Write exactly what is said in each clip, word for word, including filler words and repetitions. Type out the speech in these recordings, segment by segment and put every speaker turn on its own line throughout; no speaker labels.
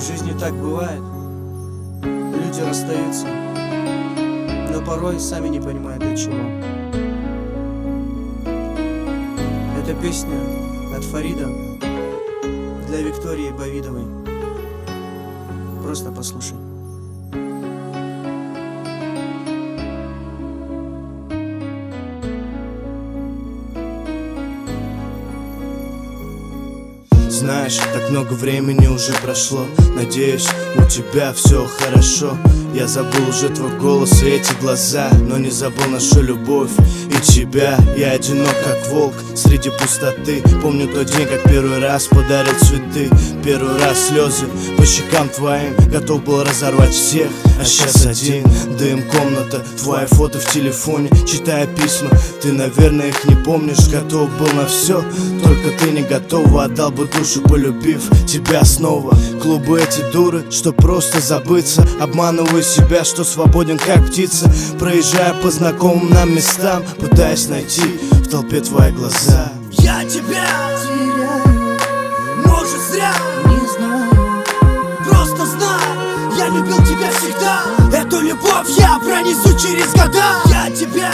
жизни так бывает. Люди расстаются, но порой сами не понимают для чего. Это песня от Фарида для Виктории Бовидовой. Просто послушай.
Знаешь, так много времени уже прошло. Надеюсь, у тебя все хорошо. Я забыл уже твой голос и эти глаза, но не забыл нашу любовь и тебя. Я одинок, как волк среди пустоты. Помню тот день, как первый раз подарил цветы. Первый раз слезы по щекам твоим. Готов был разорвать всех, а сейчас один. Дым, комната, твои фото в телефоне. Читая письма, ты, наверное, их не помнишь. Готов был на все, только ты не готова. Отдал бы душу, полюбив тебя снова. Клубы эти дуры, что просто забыться. Обманываю себя, что свободен, как птица. Проезжая по знакомым нам местам, пытаясь найти в толпе твои глаза.
Я тебя теряю, может зря, не знаю. Просто знай, я любил тебя всегда. Эту любовь я пронесу через года. Я тебя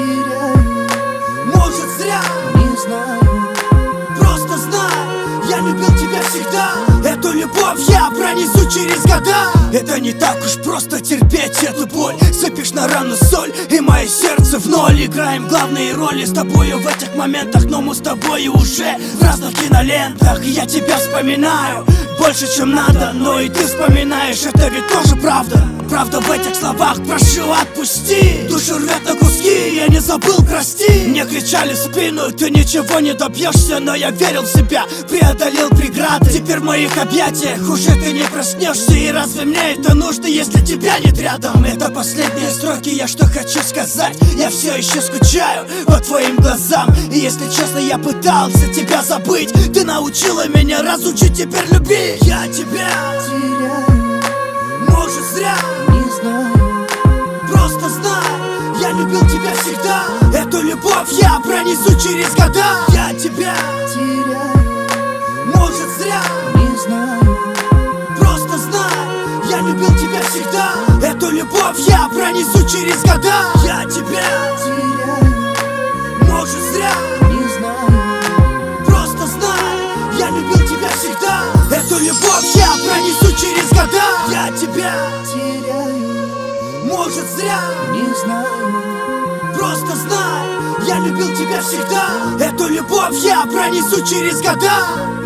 теряю, может зря, не знаю. Просто знай, я любил тебя всегда. Эту любовь я пронесу через года. Это не так уж просто терпеть эту боль. Сыпешь на рану соль, и мое сердце в ноль. Играем главные роли с тобою в этих моментах, но мы с тобой уже в разных кинолентах. Я тебя вспоминаю больше, чем надо, но и ты вспоминаешь, это ведь тоже правда. Правда в этих словах, прошу отпусти. Душу рвет на куски, я не забыл, прости. Мне кричали в спину, ты ничего не добьешься, но я верил в себя, преодолел преграды. Теперь в моих объятиях уже ты не проснешься. И разве мне это нужно, если тебя нет рядом? Это последние строки, я что хочу сказать. Я все еще скучаю по твоим глазам. И если честно, я пытался тебя забыть. Ты научила меня, разучить теперь любить. Я тебя теряю, может зря, не знаю. Просто знай, я любил тебя всегда. Эту любовь я пронесу через года. Я тебя теряю, может зря, не знаю. Просто знай, я любил тебя всегда. Эту любовь я пронесу через года. Я тебя теряю, может зря, не знаю. Просто знай, я любил тебя всегда. Эту любовь я пронесу через года. Я тебя теряю, может зря, не знаю. Просто знай, я любил тебя всегда. Эту любовь я пронесу через года.